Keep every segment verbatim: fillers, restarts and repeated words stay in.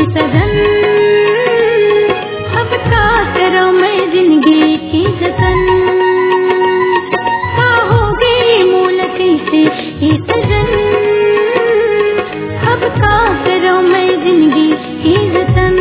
सजन अब का करो मैं जिंदगी की जतन का हो गई मूलती से ये सजन अब का करो मैं जिंदगी की जतन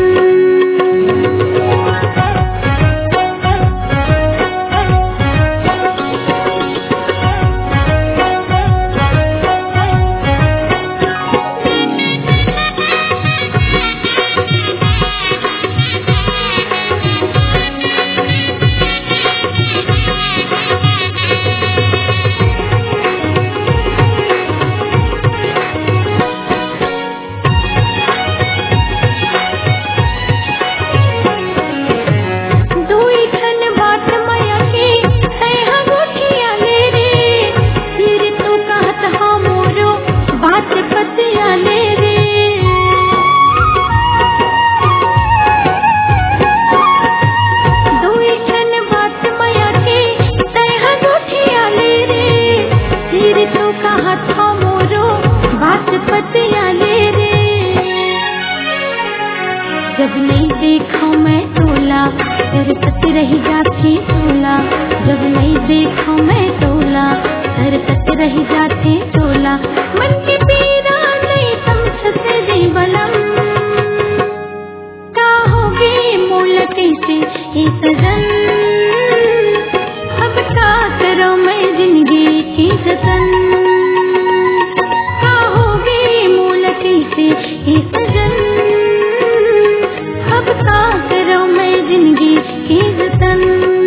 जब नहीं देखा मैं तोला सरसत रह जाती तोला जब नहीं देखा मैं तोला सरसत रह जाती तोला मन की पीड़ा नहीं समझते रे बलम का होगी मूलती से ये सजन अब का करो मैं जिंदगी की जतन का होगी मूलती से ये सजन अब का करो मैं जिंदगी की जतन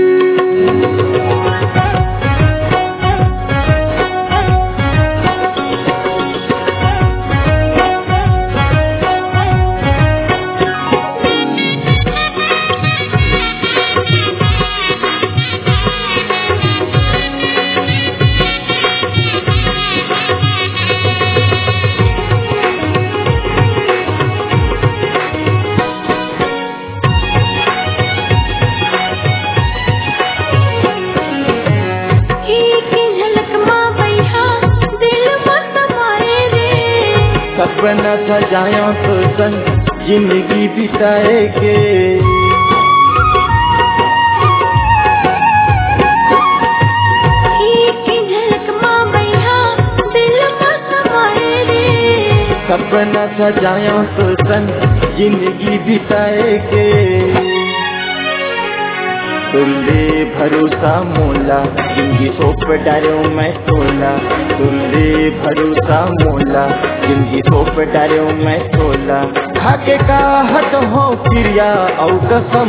सपना सजाया तो संग जिंदगी बिताएगे एक झलक माँ भैया दिल में समाए रे सपना सजाया तो संग जिंदगी बिताएगे तुल्ले भरोसा मोला जिंदगी सोप डालो मैं तोला तुल्ले भरोसा मोला जिंदगी सोप डालो मैं तोला खाके का हट हो क्रिया औ कसम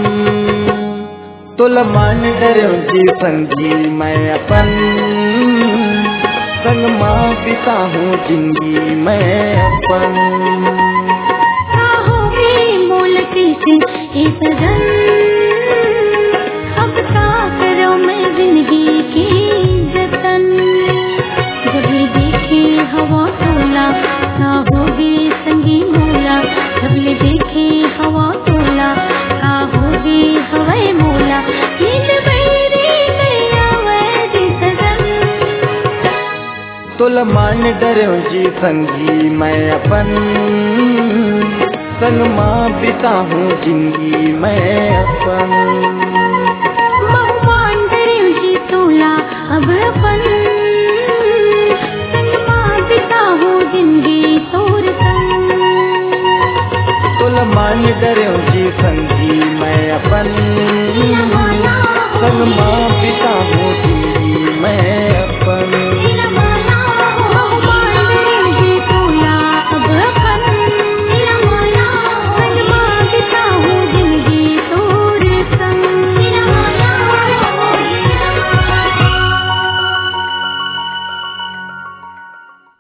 तोला मान डरो जी संगी मैं अपन संग माँ पिता हूँ जिंदगी मैं अपन का होगी मूलती से ये सजन अब का करो मैं जिंदगी की जतन जब ये देखे हवा तोला का होगी संगी मोला जब ये देखे हवा तोला का होगी हवाई मोला नींद बैरी गया वैदी सजन तोला मान डरो जी संगी मैं अपन संग माँ पिता हूँ जिंदगी मैं अपन बहुमान डरे जी तोला अब अपन संग माँ पिता हूँ जिंदगी तोर संग तोला मान डरे